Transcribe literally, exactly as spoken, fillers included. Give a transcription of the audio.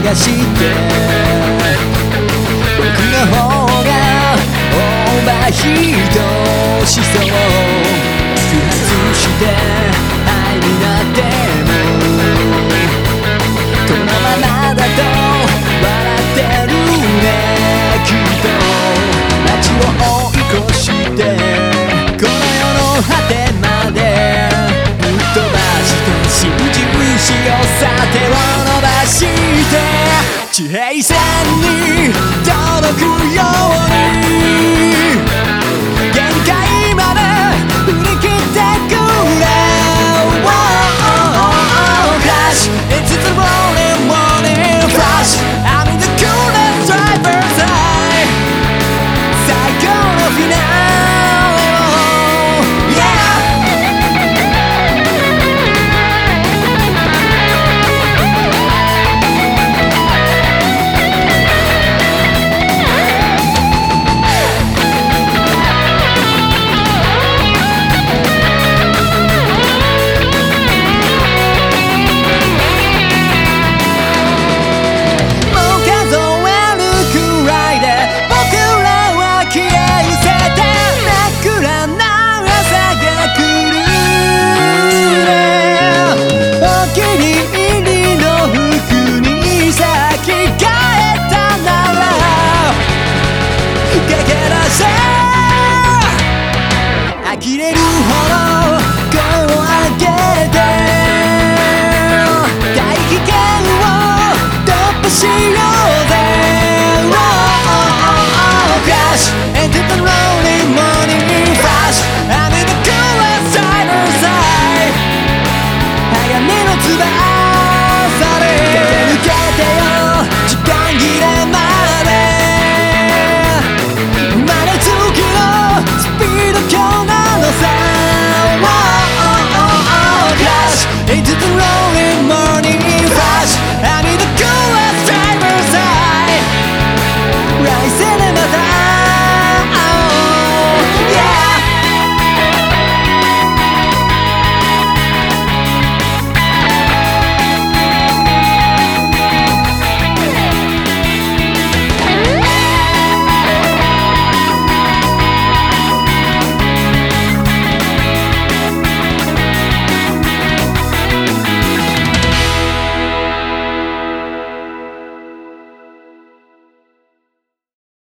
がして僕の方がオーバーヒートしそう爆発して灰になってもこのままだと笑ってるねきっと街を追い越してこの世の果てまでぶっ飛ばして新人しようさ手を伸ばして地平線に届くように限界まで振り切ってくれ Flash into the morning morning flash I'm in the coolest driver's eye 最高のフィナーレを Yeah呆れるほど声を上げて大危険を突破しようぜ Crash into the lonely morning flash I'm in the coolest driver's eye 鋼の翼で駆け抜けてよ時間切れまで生まれつきのスピード強なのさ Crash into the road